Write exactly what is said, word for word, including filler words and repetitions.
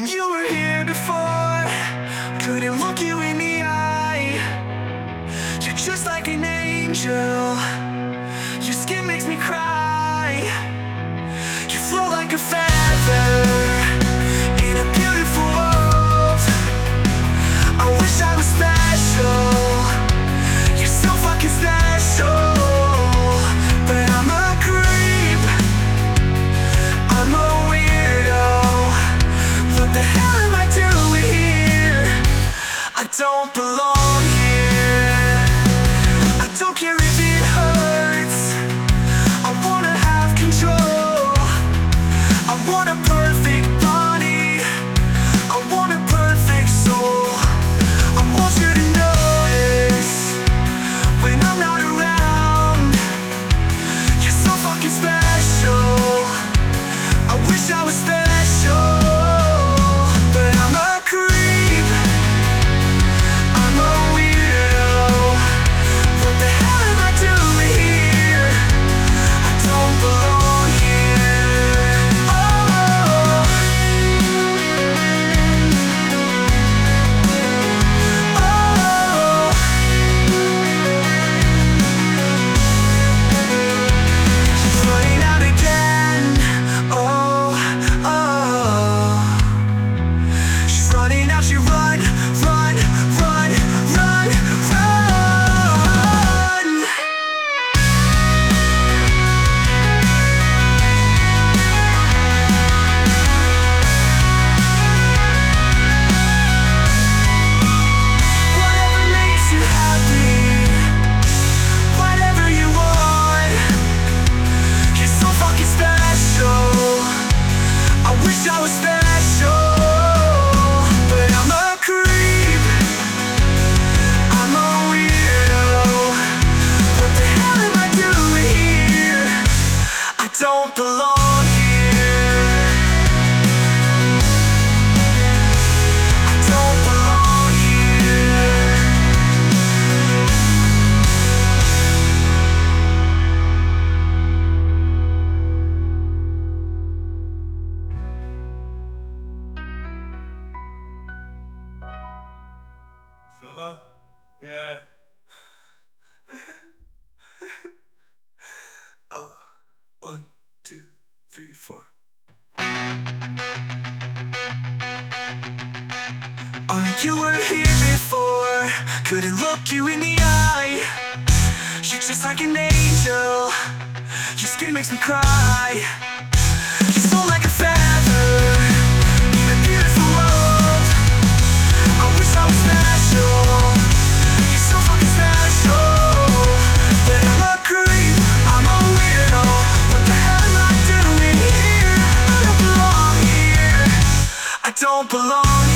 You were here before, couldn't look you in the eye. You're just like an angel, your skin makes me cry. You flow like a feather in a beautiful world. I wish I was special, you're so fucking special. But I'm a creep, I'm a weirdo. What the hell am I doing here? I don't belong here. I don't care if it hurts, I wanna have control. I want a perfect body, I want a perfect soul. I want you to notice when I'm not around. You're so fucking special, I wish I was special. But I'm a creep, I'm a weirdo. What the hell am I doing here? I don't belong here. Oh, oh. She's running out again. Oh, oh. She's running out, she run, run, run, run, run. Whatever makes you happy, whatever you want. You're so fucking special, I wish I was special. But I'm a creep, I'm a weirdo. What the hell am I doing here? I don't belong here. I don't belong here. Uh, yeah. Oh, one, two, three, four. Oh, you were here before, couldn't look you in the eye. You're just like an angel, your skin makes me cry. You're so like a feather in a beautiful world. I wish I was special, you're so fucking special. But I'm a creep, I'm a weirdo. What the hell am I doing here? I don't belong here. I don't belong